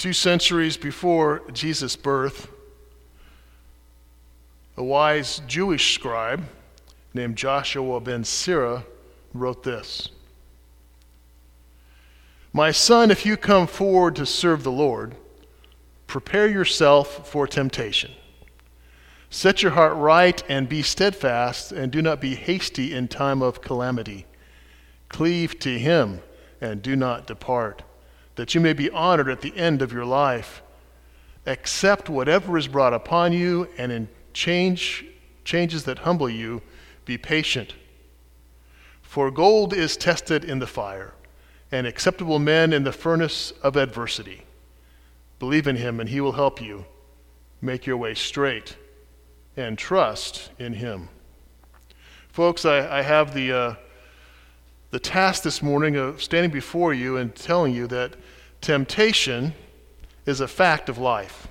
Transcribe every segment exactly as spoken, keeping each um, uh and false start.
Two centuries before Jesus' birth, a wise Jewish scribe named Joshua ben Sirah wrote this: "My son, if you come forward to serve the Lord, prepare yourself for temptation. Set your heart right and be steadfast, and do not be hasty in time of calamity. Cleave to him and do not depart, that you may be honored at the end of your life. Accept whatever is brought upon you, and in change changes that humble you, be patient. For gold is tested in the fire, and acceptable men in the furnace of adversity. Believe in him, and he will help you. Make your way straight, and trust in him." Folks, I, I have the uh, the task this morning of standing before you and telling you that temptation is a fact of life.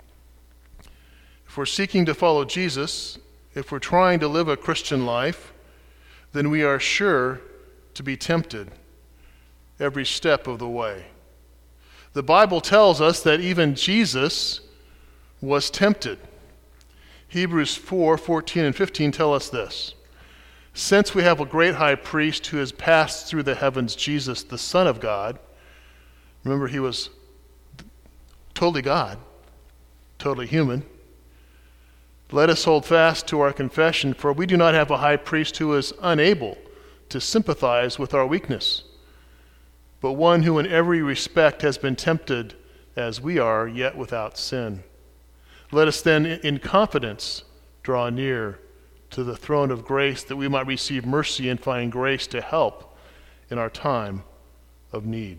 If we're seeking to follow Jesus, if we're trying to live a Christian life, then we are sure to be tempted every step of the way. The Bible tells us that even Jesus was tempted. Hebrews four fourteen and fifteen tell us this: "Since we have a great high priest who has passed through the heavens, Jesus, the Son of God," remember, he was totally God, totally human, "let us hold fast to our confession, for we do not have a high priest who is unable to sympathize with our weakness, but one who in every respect has been tempted as we are, yet without sin. Let us then in confidence draw near to the throne of grace, that we might receive mercy and find grace to help in our time of need."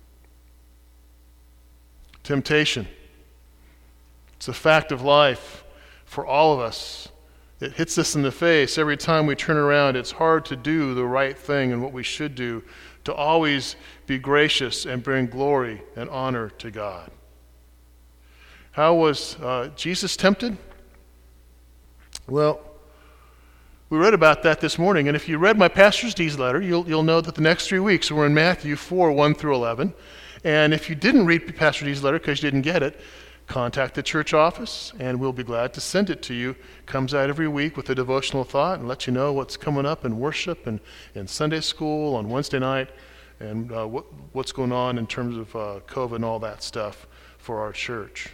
Temptation. It's a fact of life for all of us. It hits us in the face every time we turn around. It's hard to do the right thing and what we should do, to always be gracious and bring glory and honor to God. How was uh, Jesus tempted? Well, we read about that this morning, and if you read my Pastor's Deeds letter, you'll, you'll know that the next three weeks we're in Matthew four, one through eleven. And if you didn't read Pastor Deeds letter because you didn't get it, contact the church office, and we'll be glad to send it to you. Comes out every week with a devotional thought and let you know what's coming up in worship and in Sunday school on Wednesday night, and uh, what, what's going on in terms of uh, COVID and all that stuff for our church.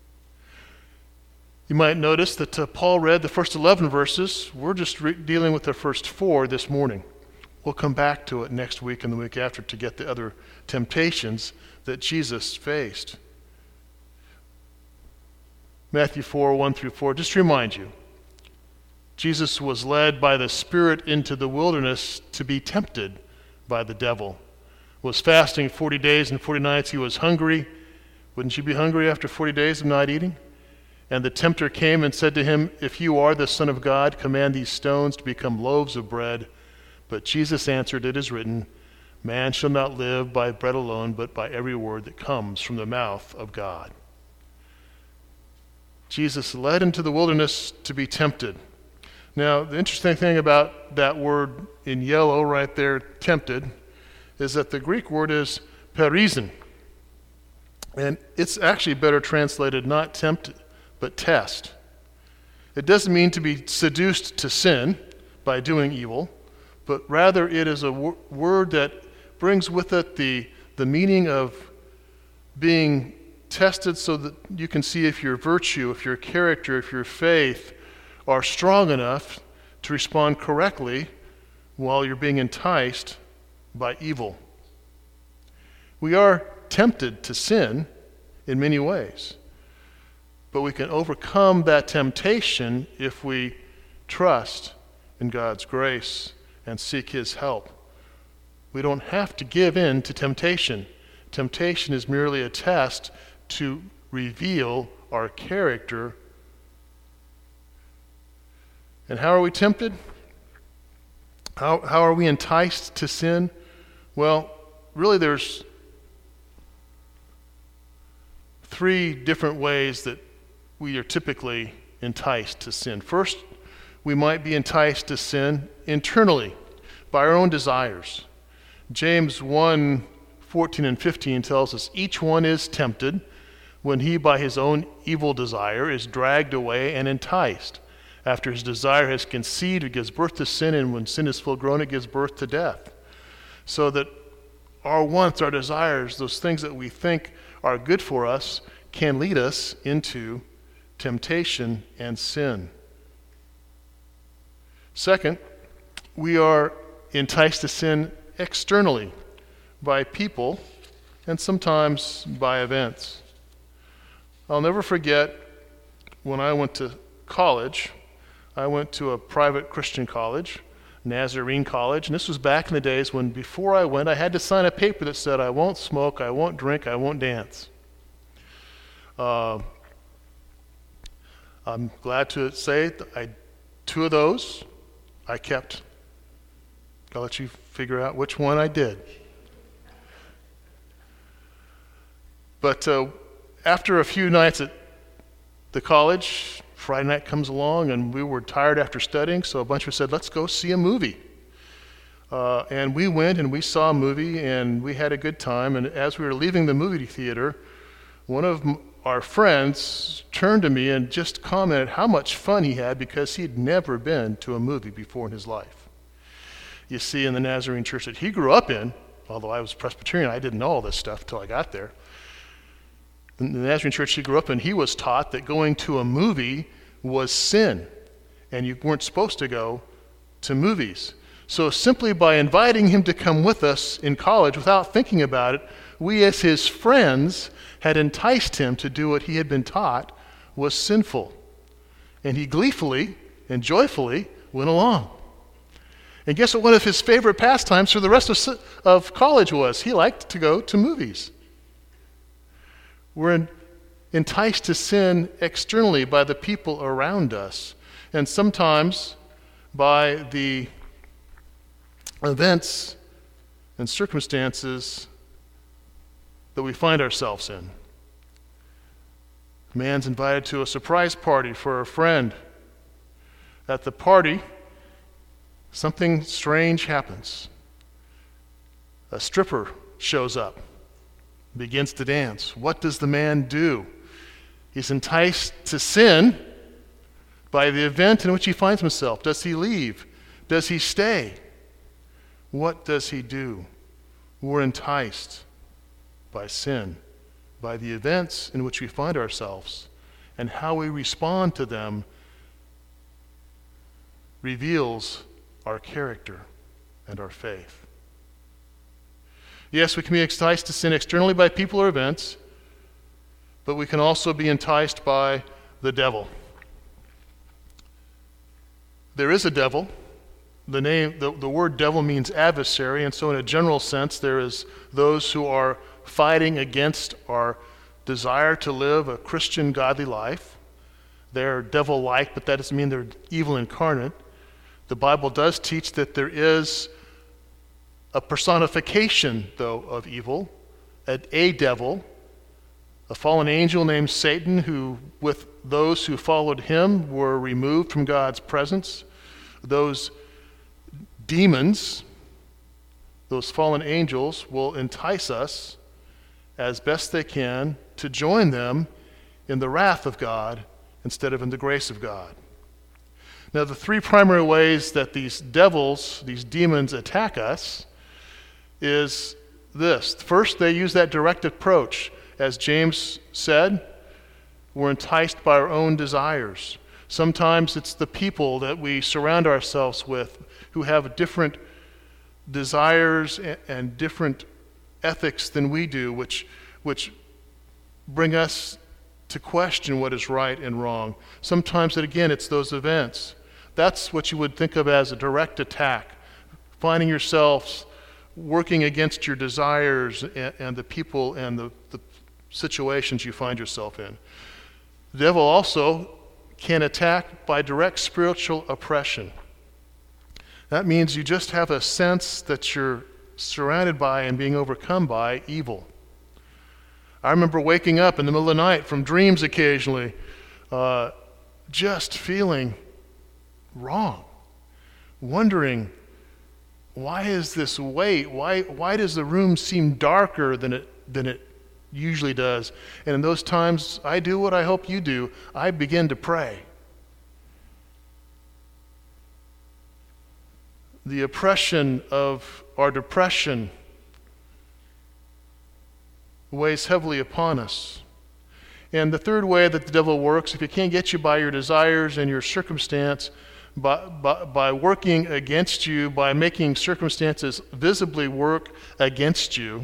You might notice that uh, Paul read the first eleven verses. We're just re- dealing with the first four this morning. We'll come back to it next week and the week after to get the other temptations that Jesus faced. Matthew four, one through four, just to remind you, Jesus was led by the Spirit into the wilderness to be tempted by the devil. Was fasting forty days and forty nights. He was hungry. Wouldn't you be hungry after forty days of not eating? And the tempter came and said to him, "If you are the Son of God, command these stones to become loaves of bread." But Jesus answered, "It is written, man shall not live by bread alone, but by every word that comes from the mouth of God." Jesus led into the wilderness to be tempted. Now, the interesting thing about that word in yellow right there, tempted, is that the Greek word is perizin. And it's actually better translated not tempt, but test. It doesn't mean to be seduced to sin by doing evil, but rather it is a w- word that brings with it the, the meaning of being tested so that you can see if your virtue, if your character, if your faith are strong enough to respond correctly while you're being enticed by evil. We are tempted to sin in many ways, but we can overcome that temptation if we trust in God's grace and seek his help. We don't have to give in to temptation. Temptation is merely a test to reveal our character. And how are we tempted? How, how are we enticed to sin? Well, really there's three different ways that we are typically enticed to sin. First, we might be enticed to sin internally by our own desires. James one, fourteen and fifteen tells us, each one is tempted when he by his own evil desire is dragged away and enticed. After his desire has conceived, it gives birth to sin, and when sin is full grown, it gives birth to death. So that our wants, our desires, those things that we think are good for us, can lead us into temptation and sin. Second, we are enticed to sin externally by people and sometimes by events. I'll never forget when I went to college. I went to a private Christian college, Nazarene College, and this was back in the days when before I went, I had to sign a paper that said, I won't smoke, I won't drink, I won't dance. Uh, I'm glad to say that I, two of those I kept. I'll let you figure out which one I did. But uh, after a few nights at the college, Friday night comes along, and we were tired after studying, so a bunch of us said, let's go see a movie. Uh, and we went and we saw a movie, and we had a good time. And as we were leaving the movie theater, one of m- our friends turned to me and just commented how much fun he had because he'd never been to a movie before in his life. You see, in the Nazarene church that he grew up in, although I was Presbyterian, I didn't know all this stuff until I got there. In the Nazarene church he grew up in, he was taught that going to a movie was sin, and you weren't supposed to go to movies. So simply by inviting him to come with us in college without thinking about it, we as his friends had enticed him to do what he had been taught was sinful. And he gleefully and joyfully went along. And guess what one of his favorite pastimes for the rest of, of college was? He liked to go to movies. We're in, enticed to sin externally by the people around us, and sometimes by the events and circumstances that we find ourselves in. A man's invited to a surprise party for a friend. At the party, something strange happens. A stripper shows up, begins to dance. What does the man do? He's enticed to sin by the event in which he finds himself. Does he leave? Does he stay? What does he do? We're enticed by sin, by the events in which we find ourselves, and how we respond to them reveals our character and our faith. Yes, we can be enticed to sin externally by people or events, but we can also be enticed by the devil. There is a devil. The name, the, the word devil means adversary, and so in a general sense, there is those who are fighting against our desire to live a Christian, godly life. They're devil-like, but that doesn't mean they're evil incarnate. The Bible does teach that there is a personification, though, of evil, a, a devil, a fallen angel named Satan, who, with those who followed him, were removed from God's presence. Those demons, those fallen angels, will entice us as best they can to join them in the wrath of God instead of in the grace of God. Now, the three primary ways that these devils, these demons, attack us is this. First, they use that direct approach. As James said, we're enticed by our own desires. Sometimes it's the people that we surround ourselves with who have different desires and different ethics than we do, which, which bring us to question what is right and wrong. Sometimes, again, it's those events. That's what you would think of as a direct attack, finding yourselves working against your desires and, and the people and the, the situations you find yourself in. The devil also can attack by direct spiritual oppression. That means you just have a sense that you're surrounded by and being overcome by evil. I remember waking up in the middle of the night from dreams occasionally, uh, just feeling wrong, wondering, why is this weight? Why why does the room seem darker than it than it usually does. And in those times, I do what I hope you do. I begin to pray. The oppression of our depression weighs heavily upon us. And the third way that the devil works, if he can't get you by your desires and your circumstance, by, by, by working against you, by making circumstances visibly work against you,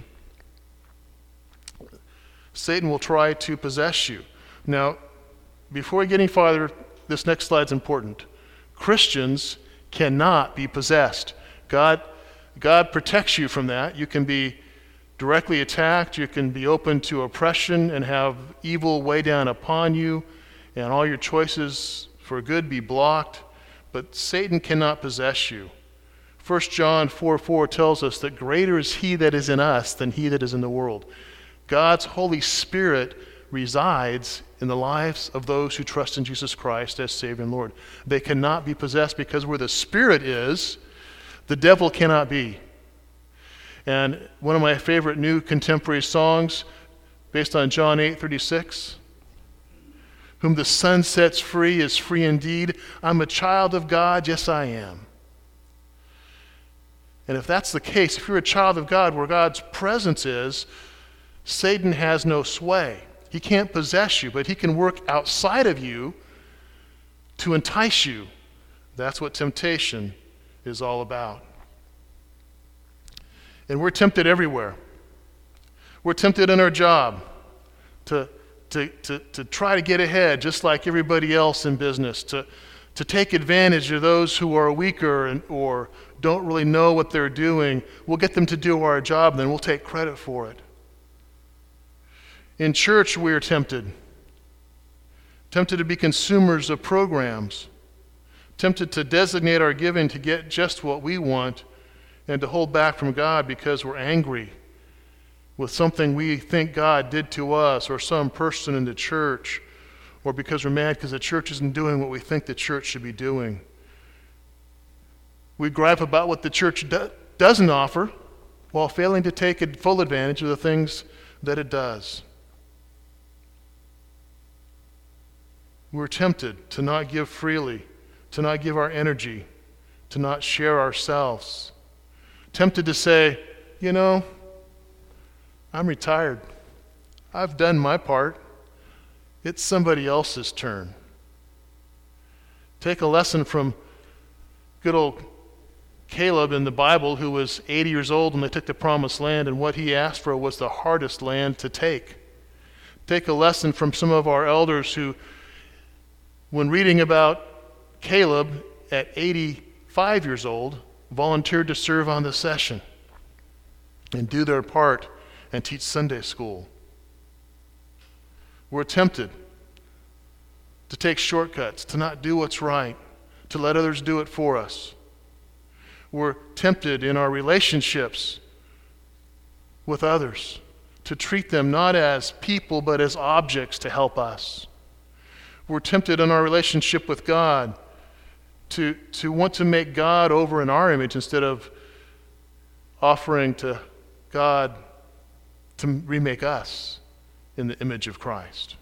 Satan will try to possess you. Now, before we get any farther, this next slide is important. Christians cannot be possessed. God, God protects you from that. You can be directly attacked. You can be open to oppression and have evil weigh down upon you, and all your choices for good be blocked. But Satan cannot possess you. First John four four tells us that greater is he that is in us than he that is in the world. God's Holy Spirit resides in the lives of those who trust in Jesus Christ as Savior and Lord. They cannot be possessed because where the Spirit is, the devil cannot be. And one of my favorite new contemporary songs, based on John eight thirty-six, whom the Son sets free is free indeed. I'm a child of God, yes I am. And if that's the case, if you're a child of God where God's presence is, Satan has no sway. He can't possess you, but he can work outside of you to entice you. That's what temptation is all about. And we're tempted everywhere. We're tempted in our job to, to, to, to try to get ahead just like everybody else in business, to, to take advantage of those who are weaker and, or don't really know what they're doing. We'll get them to do our job, and then we'll take credit for it. In church, we are tempted. Tempted to be consumers of programs. Tempted to designate our giving to get just what we want and to hold back from God because we're angry with something we think God did to us or some person in the church, or because we're mad because the church isn't doing what we think the church should be doing. We gripe about what the church do- doesn't offer while failing to take full advantage of the things that it does. We're tempted to not give freely, to not give our energy, to not share ourselves. Tempted to say, you know, I'm retired. I've done my part. It's somebody else's turn. Take a lesson from good old Caleb in the Bible, who was eighty years old when they took the promised land, and what he asked for was the hardest land to take. Take a lesson from some of our elders who, when reading about Caleb at eighty-five years old, volunteered to serve on the session and do their part and teach Sunday school. We're tempted to take shortcuts, to not do what's right, to let others do it for us. We're tempted in our relationships with others to treat them not as people but as objects to help us. We're tempted in our relationship with God to, to want to make God over in our image instead of offering to God to remake us in the image of Christ.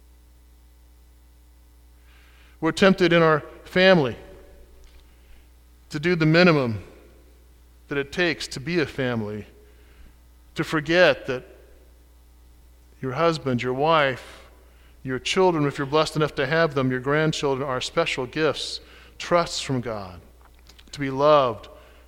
We're tempted in our family to do the minimum that it takes to be a family, to forget that your husband, your wife, your children, if you're blessed enough to have them, your grandchildren are special gifts, trusts from God, to be loved.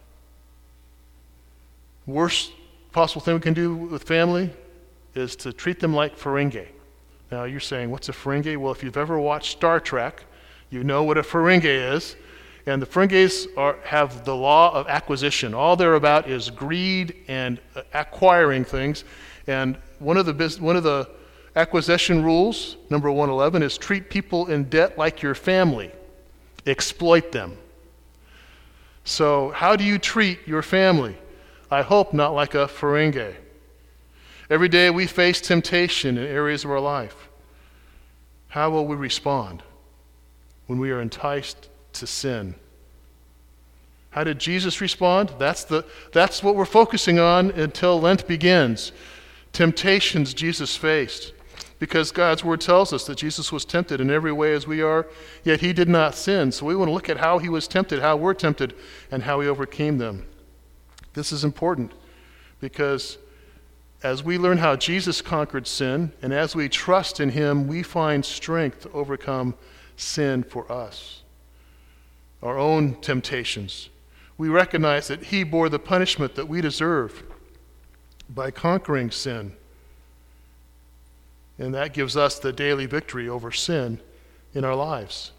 Worst possible thing we can do with family is to treat them like Ferengi. Now you're saying, what's a Ferengi? Well, if you've ever watched Star Trek, you know what a Ferengi is. And the Ferengis are, have the law of acquisition. All they're about is greed and acquiring things. And one of the bus- one of the acquisition rules, number one eleven, is treat people in debt like your family. Exploit them. So how do you treat your family? I hope not like a Ferengi. Every day we face temptation in areas of our life. How will we respond when we are enticed to sin? How did Jesus respond? That's the that's what we're focusing on until Lent begins. temptations Jesus faced, because God's word tells us that Jesus was tempted in every way as we are, yet he did not sin. So we want to look at how he was tempted, how we're tempted, and how he overcame them. This is important because as we learn how Jesus conquered sin, and as we trust in him, we find strength to overcome sin for us, our own temptations. We recognize that he bore the punishment that we deserve by conquering sin. And that gives us the daily victory over sin in our lives.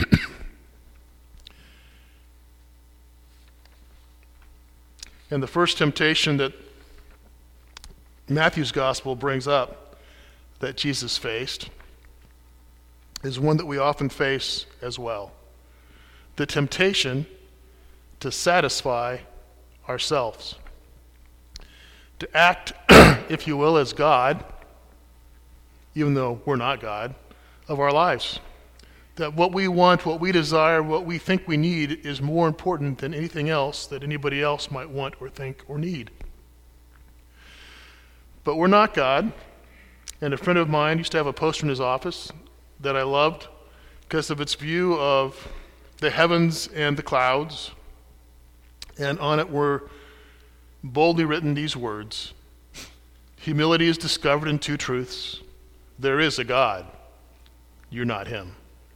And the first temptation that Matthew's gospel brings up that Jesus faced is one that we often face as well. The temptation to satisfy ourselves. To act, if you will, as God, even though we're not God, of our lives. That what we want, what we desire, what we think we need is more important than anything else that anybody else might want or think or need. But we're not God. And a friend of mine used to have a poster in his office that I loved because of its view of the heavens and the clouds. And on it were boldly written these words: humility is discovered in two truths. There is a God. You're not him.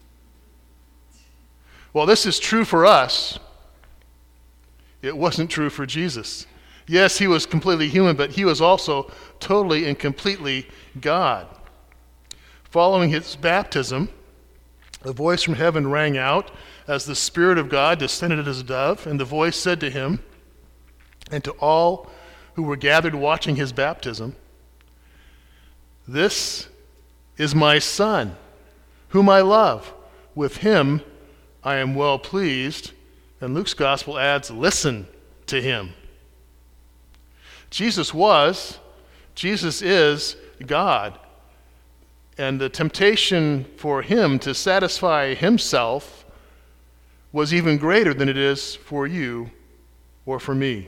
Well, this is true for us. It wasn't true for Jesus. Yes, he was completely human, but he was also totally and completely God. Following his baptism, a voice from heaven rang out as the Spirit of God descended as a dove, and the voice said to him and to all who were gathered watching his baptism, "This is my Son, whom I love. With him I am well pleased." And Luke's gospel adds, "Listen to him." Jesus was, Jesus is God. And the temptation for him to satisfy himself was even greater than it is for you or for me.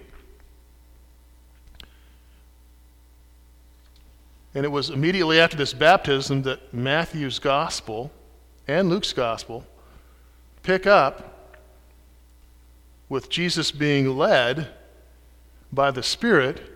And it was immediately after this baptism that Matthew's gospel and Luke's gospel pick up with Jesus being led by the Spirit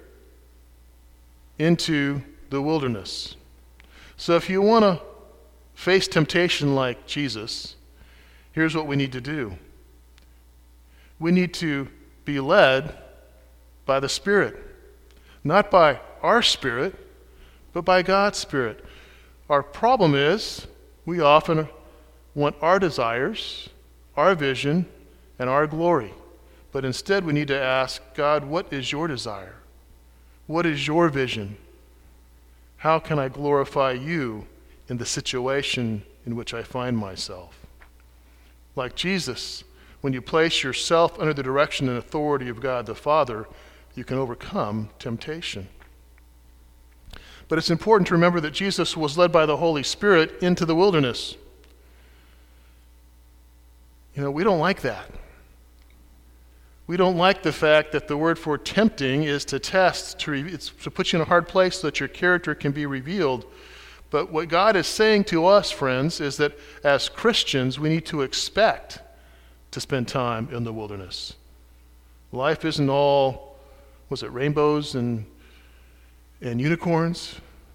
into the wilderness. So if you want to face temptation like Jesus, here's what we need to do. We need to be led by the Spirit, not by our spirit, but by God's Spirit. Our problem is we often want our desires, our vision, and our glory. But instead we need to ask God, what is your desire? What is your vision? How can I glorify you in the situation in which I find myself? Like Jesus, when you place yourself under the direction and authority of God the Father, you can overcome temptation. But it's important to remember that Jesus was led by the Holy Spirit into the wilderness. You know, we don't like that. We don't like the fact that the word for tempting is to test, to, re- it's to put you in a hard place so that your character can be revealed. But what God is saying to us, friends, is that as Christians, we need to expect to spend time in the wilderness. Life isn't all, was it rainbows and and unicorns?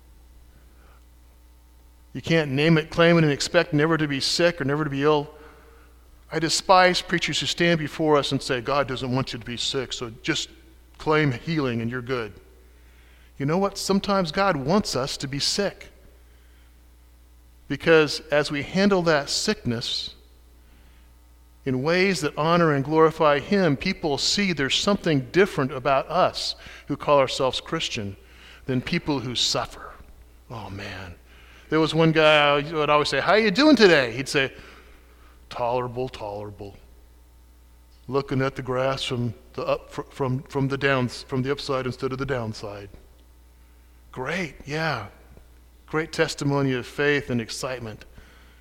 You can't name it, claim it, and expect never to be sick or never to be ill. I despise preachers who stand before us and say, God doesn't want you to be sick, so just claim healing and you're good. You know what? Sometimes God wants us to be sick. Because as we handle that sickness in ways that honor and glorify Him, people see there's something different about us who call ourselves Christian than people who suffer. Oh, man. There was one guy I would always say, how you doing today? He'd say, tolerable, tolerable. Looking at the grass from the up from from the downs from the upside instead of the downside. Great, yeah. Great testimony of faith and excitement.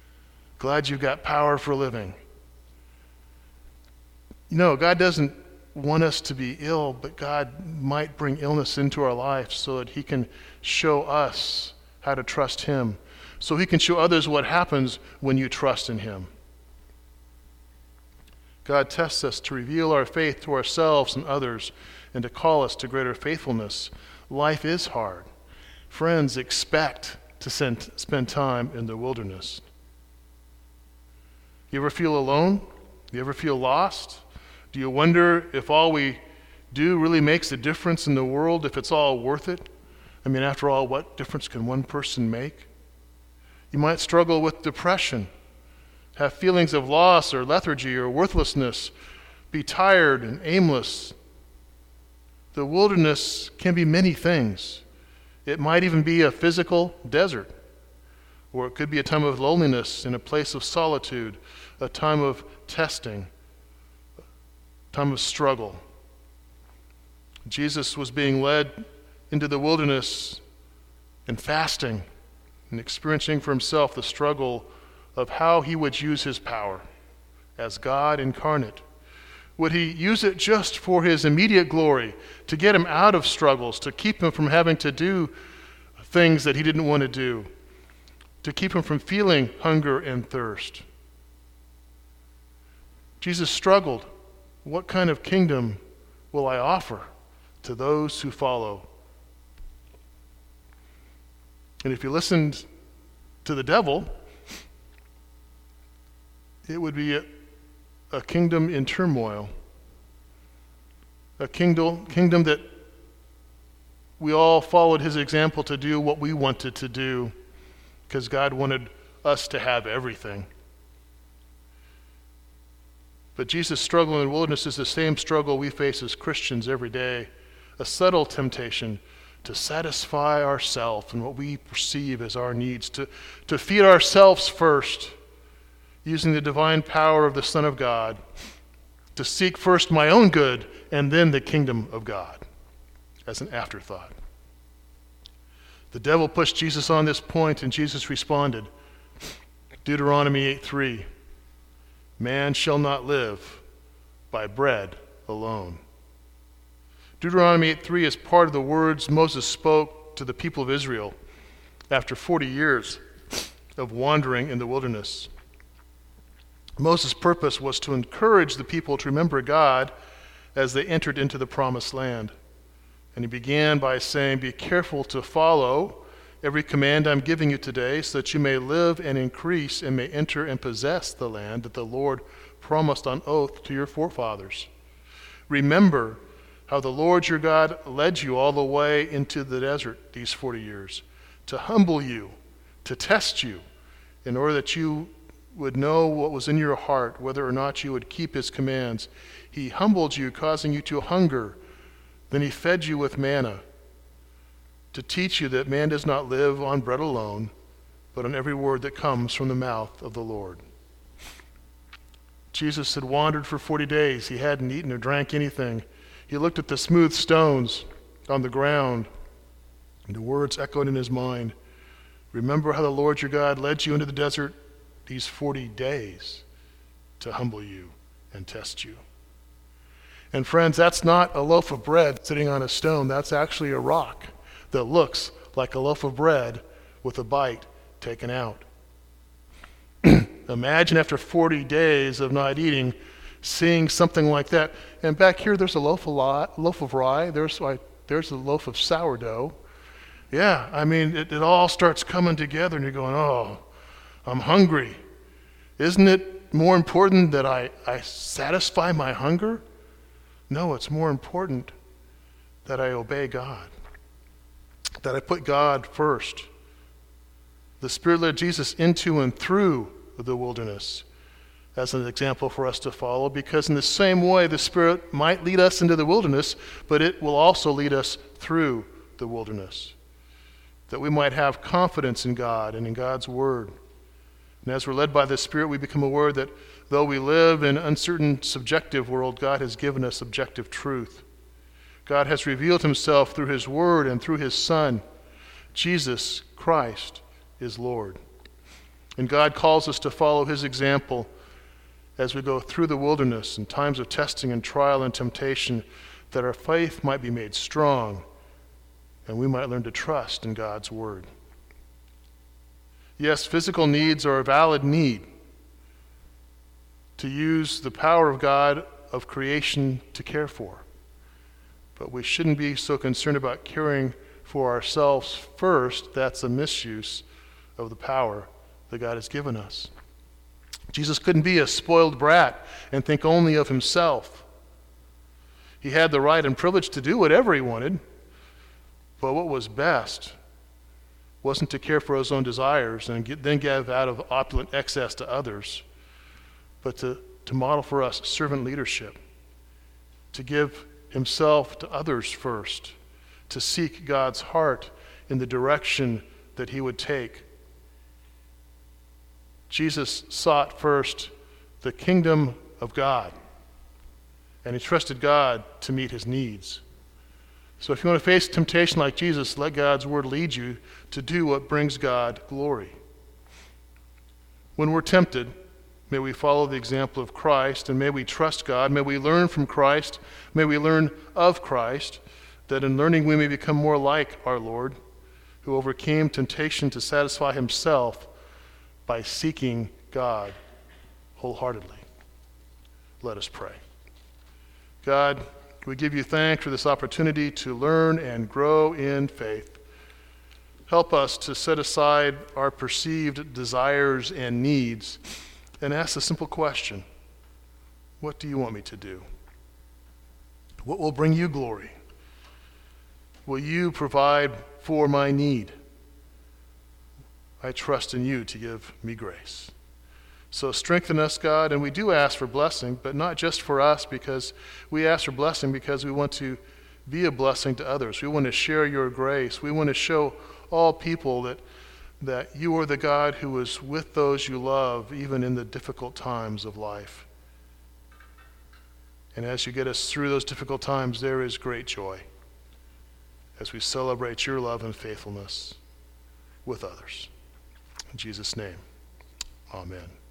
Glad you've got power for living. You know, God doesn't want us to be ill, but God might bring illness into our life so that he can show us how to trust him, so he can show others what happens when you trust in him. God tests us to reveal our faith to ourselves and others and to call us to greater faithfulness. Life is hard. Friends, expect to send, spend time in the wilderness. You ever feel alone? You ever feel lost? Do you wonder if all we do really makes a difference in the world, if it's all worth it? I mean, after all, what difference can one person make? You might struggle with depression, have feelings of loss or lethargy or worthlessness, be tired and aimless. The wilderness can be many things. It might even be a physical desert, or it could be a time of loneliness in a place of solitude, a time of testing, a time of struggle. Jesus was being led into the wilderness and fasting and experiencing for himself the struggle of how he would use his power as God incarnate. Would he use it just for his immediate glory, to get him out of struggles, to keep him from having to do things that he didn't want to do, to keep him from feeling hunger and thirst? Jesus struggled. What kind of kingdom will I offer to those who follow? And if you listened to the devil, it would be a, a kingdom in turmoil, a kingdom, kingdom that we all followed his example to do what we wanted to do because God wanted us to have everything. But Jesus' struggle in the wilderness is the same struggle we face as Christians every day, a subtle temptation to satisfy ourselves and what we perceive as our needs, to, to feed ourselves first, using the divine power of the Son of God, to seek first my own good and then the kingdom of God as an afterthought. The devil pushed Jesus on this point, and Jesus responded. Deuteronomy eight three, man shall not live by bread alone. Deuteronomy eight three is part of the words Moses spoke to the people of Israel after forty years of wandering in the wilderness. Moses' purpose was to encourage the people to remember God as they entered into the promised land. And he began by saying, be careful to follow every command I'm giving you today so that you may live and increase and may enter and possess the land that the Lord promised on oath to your forefathers. Remember how the Lord your God led you all the way into the desert these forty years, to humble you, to test you, in order that you would know what was in your heart, whether or not you would keep his commands. He humbled you, causing you to hunger. Then he fed you with manna, to teach you that man does not live on bread alone, but on every word that comes from the mouth of the Lord. Jesus had wandered for forty days. He hadn't eaten or drank anything. He looked at the smooth stones on the ground, and the words echoed in his mind. Remember how the Lord your God led you into the desert these forty days to humble you and test you. And friends, that's not a loaf of bread sitting on a stone. That's actually a rock that looks like a loaf of bread with a bite taken out. Imagine after forty days of not eating, seeing something like that. And back here, there's a loaf of, li- loaf of rye. There's, like, there's a loaf of sourdough. Yeah, I mean, it, it all starts coming together, and you're going, oh, I'm hungry. Isn't it more important that I, I satisfy my hunger? No, it's more important that I obey God, that I put God first. The Spirit led Jesus into and through the wilderness as an example for us to follow, because in the same way the Spirit might lead us into the wilderness, but it will also lead us through the wilderness, that we might have confidence in God and in God's Word. And as we're led by the Spirit, we become aware that though we live in an uncertain, subjective world, God has given us objective truth. God has revealed himself through his Word and through his Son. Jesus Christ is Lord. And God calls us to follow his example as we go through the wilderness in times of testing and trial and temptation, that our faith might be made strong and we might learn to trust in God's word. Yes, physical needs are a valid need to use the power of God of creation to care for. But we shouldn't be so concerned about caring for ourselves first. That's a misuse of the power that God has given us. Jesus couldn't be a spoiled brat and think only of himself. He had the right and privilege to do whatever he wanted, but what was best wasn't to care for his own desires and get, then give out of opulent excess to others, but to, to model for us servant leadership, to give himself to others first, to seek God's heart in the direction that he would take. Jesus sought first the kingdom of God, and he trusted God to meet his needs. So if you want to face temptation like Jesus, let God's word lead you to do what brings God glory. When we're tempted, may we follow the example of Christ, and may we trust God. May we learn from Christ. May we learn of Christ, that in learning we may become more like our Lord, who overcame temptation to satisfy himself by seeking God wholeheartedly. Let us pray. God, we give you thanks for this opportunity to learn and grow in faith. Help us to set aside our perceived desires and needs and ask the simple question, what do you want me to do? What will bring you glory? Will you provide for my need? I trust in you to give me grace. So strengthen us, God, and we do ask for blessing, but not just for us, because we ask for blessing because we want to be a blessing to others. We want to share your grace. We want to show all people that, that you are the God who is with those you love, even in the difficult times of life. And as you get us through those difficult times, there is great joy as we celebrate your love and faithfulness with others. In Jesus' name, amen.